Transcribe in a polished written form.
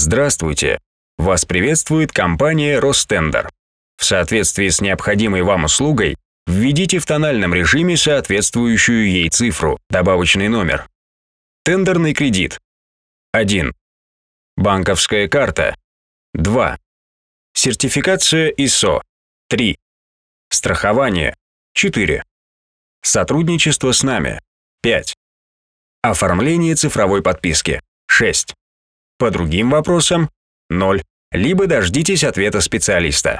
Здравствуйте! Вас приветствует компания Ростендер. В соответствии с необходимой вам услугой введите в тональном режиме соответствующую ей цифру, добавочный номер. Тендерный кредит. 1. Банковская карта. 2. Сертификация ISO. 3. Страхование. 4. Сотрудничество с нами. 5. Оформление цифровой подписки. 6. По другим вопросам 0. Либо дождитесь ответа специалиста.